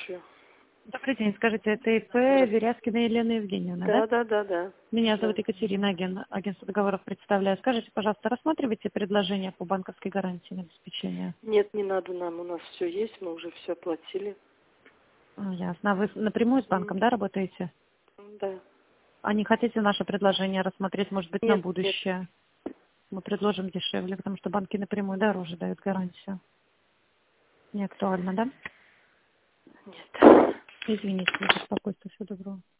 слушаю. Добрый день, скажите, это ИП Верязкина Елена Евгеньевна, да? Да. Меня зовут Екатерина, агентство договоров представляю. Скажите, пожалуйста, рассматриваете предложение по банковской гарантии на обеспечение? Нет, не надо нам, у нас все есть, мы уже все оплатили. Ясно. А вы напрямую с банком, да, работаете? Да. А не хотите наше предложение рассмотреть, может быть, на Нет. будущее? Мы предложим дешевле, потому что банки напрямую дороже дают гарантию. Не актуально, да? Нет. Извините за беспокойство. Всего доброго.